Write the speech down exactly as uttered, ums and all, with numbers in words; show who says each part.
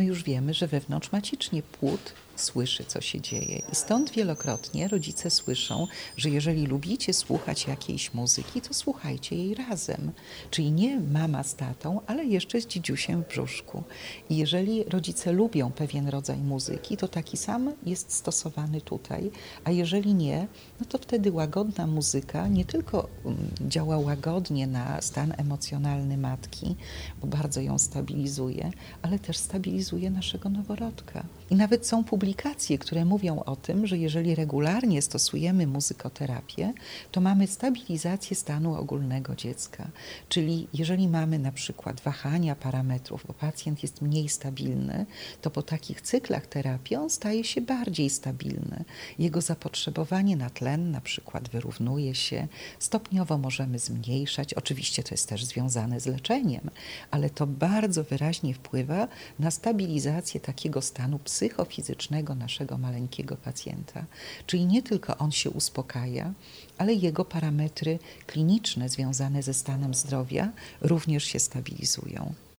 Speaker 1: my już wiemy, że wewnątrzmacicznie płód słyszy, co się dzieje. I stąd wielokrotnie rodzice słyszą, że jeżeli lubicie słuchać jakiejś muzyki, to słuchajcie jej razem. Czyli nie mama z tatą, ale jeszcze z dzidziusiem w brzuszku. I jeżeli rodzice lubią pewien rodzaj muzyki, to taki sam jest stosowany tutaj. A jeżeli nie, no to wtedy łagodna muzyka nie tylko działa łagodnie na stan emocjonalny matki, bo bardzo ją stabilizuje, ale też stabilizuje naszego noworodka. I nawet są publikacje, które mówią o tym, że jeżeli regularnie stosujemy muzykoterapię, to mamy stabilizację stanu ogólnego dziecka. Czyli jeżeli mamy na przykład wahania parametrów, bo pacjent jest mniej stabilny, to po takich cyklach terapii on staje się bardziej stabilny. Jego zapotrzebowanie na tlen na przykład wyrównuje się, stopniowo możemy zmniejszać. Oczywiście to jest też związane z leczeniem, ale to bardzo wyraźnie wpływa na stabilizację takiego stanu psychofizycznego naszego maleńkiego pacjenta. Czyli nie tylko on się uspokaja, ale jego parametry kliniczne związane ze stanem zdrowia również się stabilizują.